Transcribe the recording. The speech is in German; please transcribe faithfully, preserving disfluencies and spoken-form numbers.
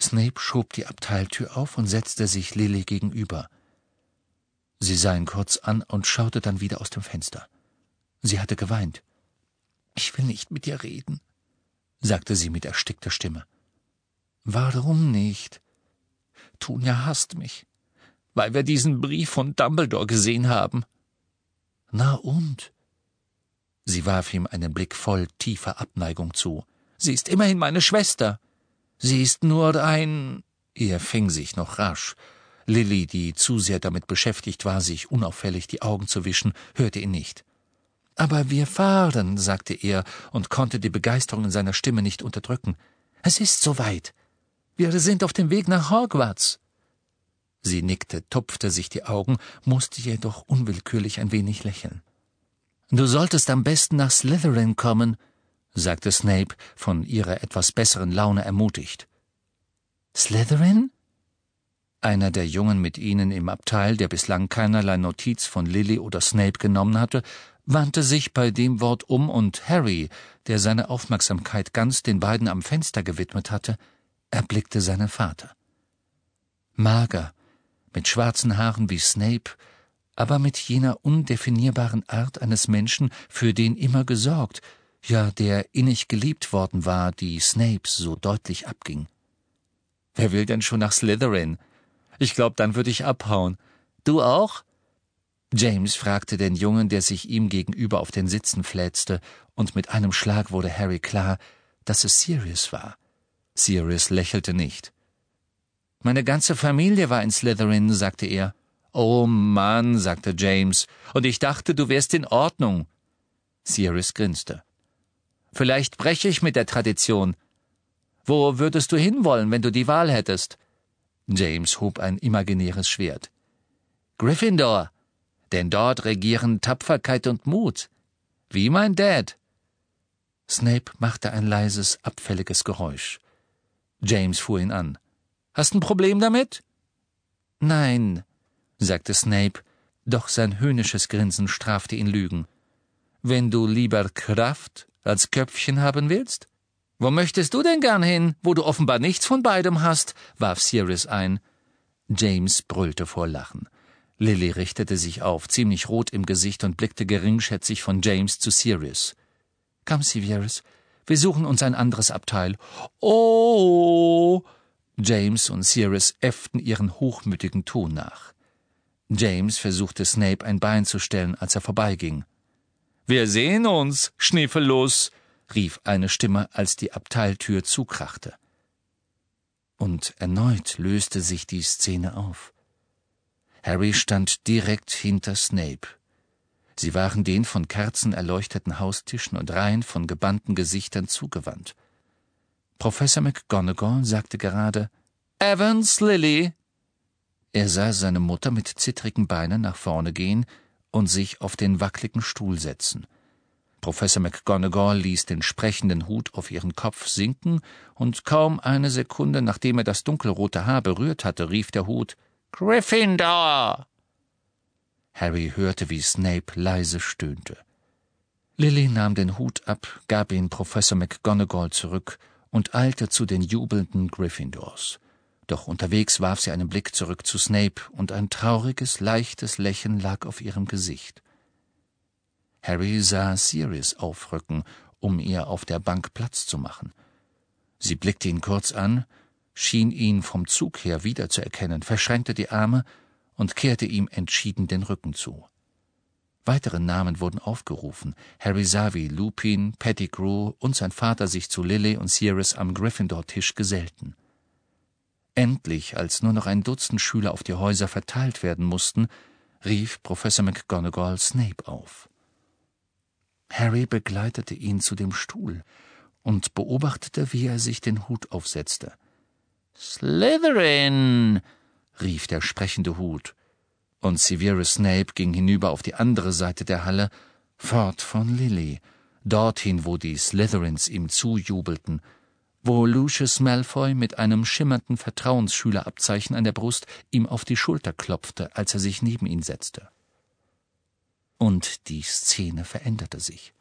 Snape schob die Abteiltür auf und setzte sich Lily gegenüber. Sie sah ihn kurz an und schaute dann wieder aus dem Fenster. Sie hatte geweint. »Ich will nicht mit dir reden«, sagte sie mit erstickter Stimme. »Warum nicht?« »Tunia hasst mich, weil wir diesen Brief von Dumbledore gesehen haben.« »Na und?« Sie warf ihm einen Blick voll tiefer Abneigung zu. »Sie ist immerhin meine Schwester. Sie ist nur ein...« Er fing sich noch rasch. Lily, die zu sehr damit beschäftigt war, sich unauffällig die Augen zu wischen, hörte ihn nicht. »Aber wir fahren«, sagte er und konnte die Begeisterung in seiner Stimme nicht unterdrücken. »Es ist soweit. Wir sind auf dem Weg nach Hogwarts.« Sie nickte, tupfte sich die Augen, musste jedoch unwillkürlich ein wenig lächeln. »Du solltest am besten nach Slytherin kommen«, sagte Snape, von ihrer etwas besseren Laune ermutigt. »Slytherin?« Einer der Jungen mit ihnen im Abteil, der bislang keinerlei Notiz von Lily oder Snape genommen hatte, wandte sich bei dem Wort um, und Harry, der seine Aufmerksamkeit ganz den beiden am Fenster gewidmet hatte, erblickte seinen Vater. Mager, mit schwarzen Haaren wie Snape, aber mit jener undefinierbaren Art eines Menschen, für den immer gesorgt, ja, der innig geliebt worden war, die Snapes so deutlich abging. »Wer will denn schon nach Slytherin? Ich glaub, dann würde ich abhauen. Du auch?« James fragte den Jungen, der sich ihm gegenüber auf den Sitzen fläzte, und mit einem Schlag wurde Harry klar, dass es Sirius war. Sirius lächelte nicht. »Meine ganze Familie war in Slytherin«, sagte er. »Oh Mann«, sagte James, »und ich dachte, du wärst in Ordnung.« Sirius grinste. »Vielleicht breche ich mit der Tradition. Wo würdest du hinwollen, wenn du die Wahl hättest?« James hob ein imaginäres Schwert. »Gryffindor, denn dort regieren Tapferkeit und Mut. Wie mein Dad.« Snape machte ein leises, abfälliges Geräusch. James fuhr ihn an. »Hast ein Problem damit?« »Nein«, sagte Snape, doch sein höhnisches Grinsen strafte ihn Lügen. »Wenn du lieber Kraft als Köpfchen haben willst?« »Wo möchtest du denn gern hin, wo du offenbar nichts von beidem hast?« warf Sirius ein. James brüllte vor Lachen. Lily richtete sich auf, ziemlich rot im Gesicht, und blickte geringschätzig von James zu Sirius. »Komm, Severus, wir suchen uns ein anderes Abteil.« »Oh!« James und Sirius äfften ihren hochmütigen Ton nach. James versuchte Snape ein Bein zu stellen, als er vorbeiging. »Wir sehen uns, Schniffellos«, rief eine Stimme, als die Abteiltür zukrachte. Und erneut löste sich die Szene auf. Harry stand direkt hinter Snape. Sie waren den von Kerzen erleuchteten Haustischen und Reihen von gebannten Gesichtern zugewandt. Professor McGonagall sagte gerade, »Evans, Lily!« Er sah seine Mutter mit zittrigen Beinen nach vorne gehen und sich auf den wackligen Stuhl setzen. Professor McGonagall ließ den sprechenden Hut auf ihren Kopf sinken, und kaum eine Sekunde, nachdem er das dunkelrote Haar berührt hatte, rief der Hut, »Gryffindor!« Harry hörte, wie Snape leise stöhnte. Lily nahm den Hut ab, gab ihn Professor McGonagall zurück und eilte zu den jubelnden Gryffindors. Doch unterwegs warf sie einen Blick zurück zu Snape, und ein trauriges, leichtes Lächeln lag auf ihrem Gesicht. Harry sah Sirius aufrücken, um ihr auf der Bank Platz zu machen. Sie blickte ihn kurz an, schien ihn vom Zug her wiederzuerkennen, verschränkte die Arme und kehrte ihm entschieden den Rücken zu. Weitere Namen wurden aufgerufen. Harry sah, wie Lupin, Pettigrew und sein Vater sich zu Lily und Sirius am Gryffindor-Tisch gesellten. Endlich, als nur noch ein Dutzend Schüler auf die Häuser verteilt werden mussten, rief Professor McGonagall Snape auf. Harry begleitete ihn zu dem Stuhl und beobachtete, wie er sich den Hut aufsetzte. »Slytherin«, rief der sprechende Hut, und Severus Snape ging hinüber auf die andere Seite der Halle, fort von Lily, dorthin, wo die Slytherins ihm zujubelten, wo Lucius Malfoy mit einem schimmernden Vertrauensschülerabzeichen an der Brust ihm auf die Schulter klopfte, als er sich neben ihn setzte. Und die Szene veränderte sich.